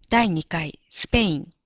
第2回スペイン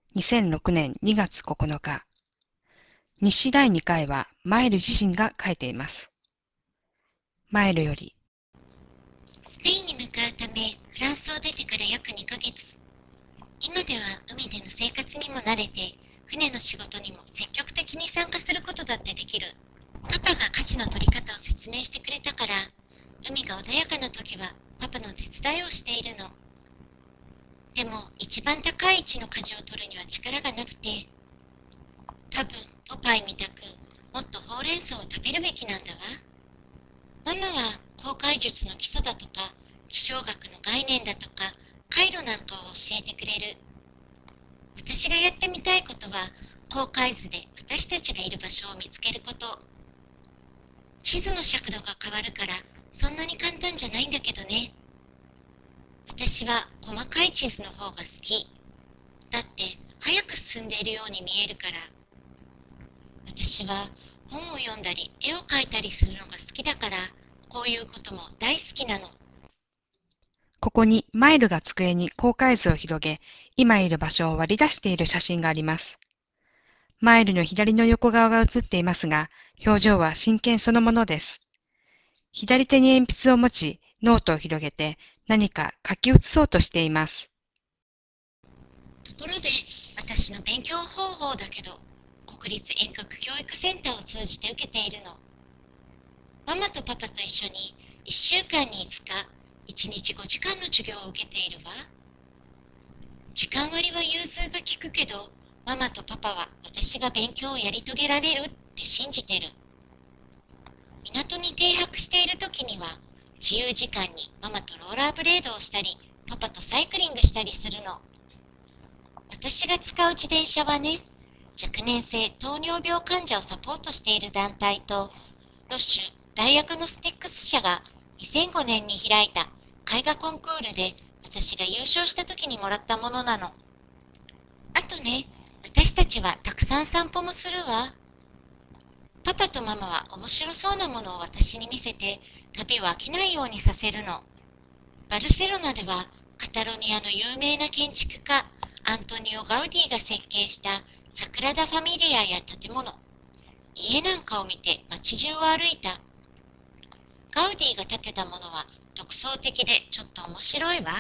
2006年2月9日。日誌第2回はマイル自身が書いています。マイルより。 スペインに向かうため、フランスを出てから約2ヶ月。今では海での生活にも慣れて、船の仕事にも積極的に参加することだってできる。パパが舵の取り方を説明してくれたから、海が穏やかな時はパパの手伝いをしているの。でも一番高い位置の舵を取るには力がなくて、多分ポパイみたくもっとほうれん草を食べるべきなんだわ。ママは航海術の基礎だとか、気象学の概念だとか、回路なんかを教えてくれる。私がやってみたいことは、航海図で私たちがいる場所を見つけること。地図の尺度が変わるから、そんなに簡単じゃないんだけどね。私は細かい地図の方が好き。だって、早く進んでいるように見えるから。私は本を読んだり、絵を描いたりするのが好きだから、こういうことも大好きなの。 ここにマイルが机に航海図を広げ、今いる場所を割り出している写真があります。マイルの左の横顔が写っていますが、表情は真剣そのものです。左手に鉛筆を持ち、ノートを広げて何か書き写そうとしています。 ところで、私の勉強方法だけど、国立遠隔教育センターを通じて受けているの。ママとパパと一緒に1週間に5日、1日5時間の授業を受けているわ。時間割は融通が利くけど、ママとパパは私が勉強をやり遂げられるって信じてる。港に停泊している時には、自由時間にママとローラーブレードをしたり、パパとサイクリングしたりするの。私が使う自転車はね、若年性糖尿病患者をサポートしている団体と、ロッシュダイアグノスティックス社が2005年に開いた絵画コンクールで私が優勝した時にもらったものなの。あとね、私たちはたくさん散歩もするわ。パパとママは面白そうなものを私に見せて、旅を飽きないようにさせるの。バルセロナでは、カタロニアの有名な建築家、アントニオ・ガウディが設計したサグラダ・ファミリアや建物、家なんかを見て街中を歩いた。ガウディが建てたものは独創的でちょっと面白いわ。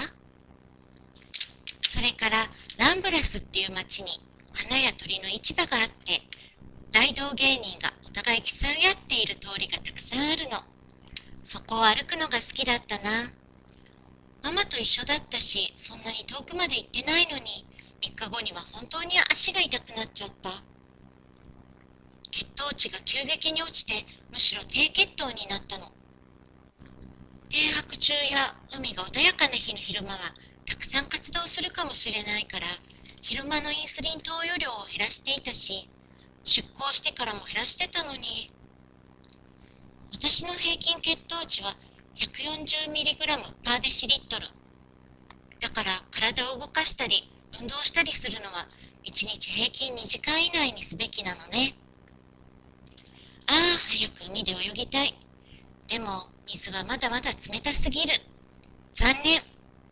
それからランブラスっていう街に花や鳥の市場があって、大道芸人がお互い競い合っている通りがたくさんあるの。そこを歩くのが好きだったな。ママと一緒だったし、そんなに遠くまで行ってないのに、3日後には本当に足が痛くなっちゃった。血糖値が急激に落ちて、むしろ低血糖になったの。停泊中や海が穏やかな日の昼間は、たくさん活動するかもしれないから、昼間のインスリン投与量を減らしていたし、出航してからも減らしてたのに、私の平均血糖値は 140mg パーデシリットル。だから体を動かしたり運動したりするのは1日平均2時間以内にすべきなのね。ああ、早く海で泳ぎたい。でも水はまだまだ冷たすぎる。残念。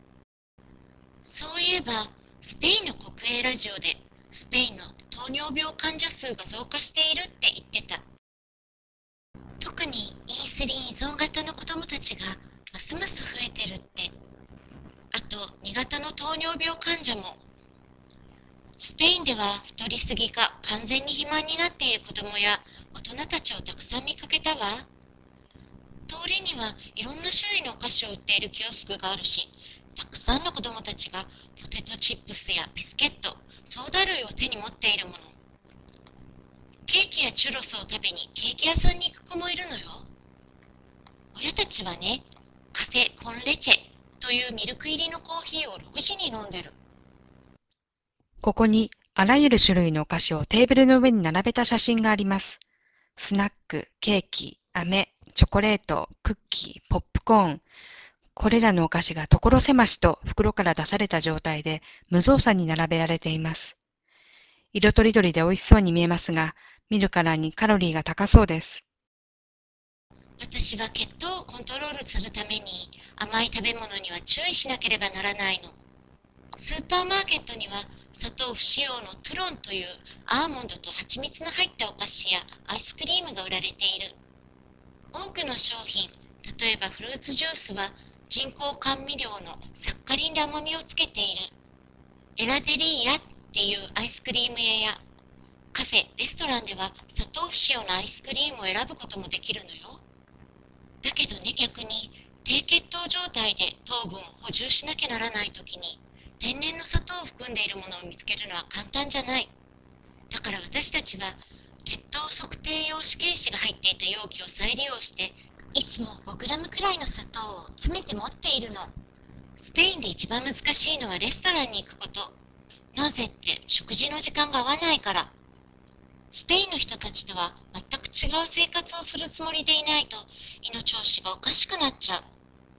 そういえば、スペインの国営ラジオでスペインの糖尿病患者数が増加しているって言ってた。特にインスリン依存型の子供たちがますます増えてるって。あと2型の糖尿病患者も。スペインでは太りすぎか完全に肥満になっている子供や大人たちをたくさん見かけたわ。通りにはいろんな種類のお菓子を売っているキオスクがあるし、たくさんの子供たちがポテトチップスやビスケット、ソーダ類を手に持っているもの。ケーキやチュロスを食べにケーキ屋さんに行く子もいるのよ。親たちはね、カフェコンレチェというミルク入りのコーヒーを6時に飲んでる。 ここにあらゆる種類のお菓子をテーブルの上に並べた写真があります。スナック、ケーキ、飴、チョコレート、クッキー、ポップコーン。これらのお菓子が所狭しと袋から出された状態で無造作に並べられています。色とりどりで美味しそうに見えますが、見るからにカロリーが高そうです。 私は血糖をコントロールするために甘い食べ物には注意しなければならないの。 スーパーマーケットには砂糖不使用のトゥロンというアーモンドと蜂蜜の入ったお菓子やアイスクリームが売られている。多くの商品、例えばフルーツジュースは人工甘味料のサッカリンで甘みをつけている。エラデリーヤっていうアイスクリーム屋やカフェ、レストランでは砂糖不使用のアイスクリームを選ぶこともできるのよ。だけどね、逆に低血糖状態で糖分を補充しなきゃならないときに天然の砂糖を含んでいるものを見つけるのは簡単じゃない。だから私たちは血糖測定用試験紙が入っていた容器を再利用して、いつも5グラムくらいの砂糖を詰めて持っているの。スペインで一番難しいのはレストランに行くこと。なぜって食事の時間が合わないから。スペインの人たちとは全く違う生活をするつもりでいないと胃の調子がおかしくなっちゃう。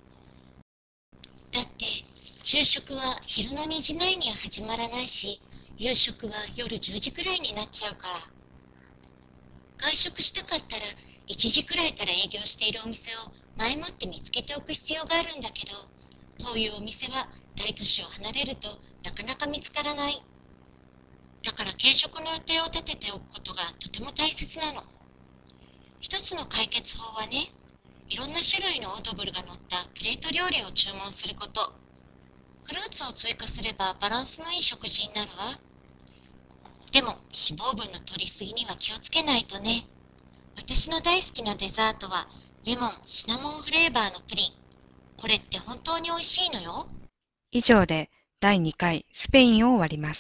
だって昼食は昼の2時前には始まらないし、夕食は夜10時くらいになっちゃうから。外食したかったら1時くらいから営業しているお店を前もって見つけておく必要があるんだけど、こういうお店は大都市を離れるとなかなか見つからない。だから軽食の予定を立てておくことがとても大切なの。一つの解決法はね、いろんな種類のオードブルが乗ったプレート料理を注文すること。フルーツを追加すればバランスのいい食事になるわ。でも脂肪分の摂りすぎには気をつけないとね。私の大好きなデザートはレモンシナモンフレーバーのプリン。これって本当に美味しいのよ。 以上で第2回スペインを終わります。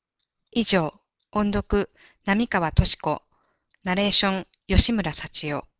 以上、音読、並川俊子、ナレーション、吉村幸代。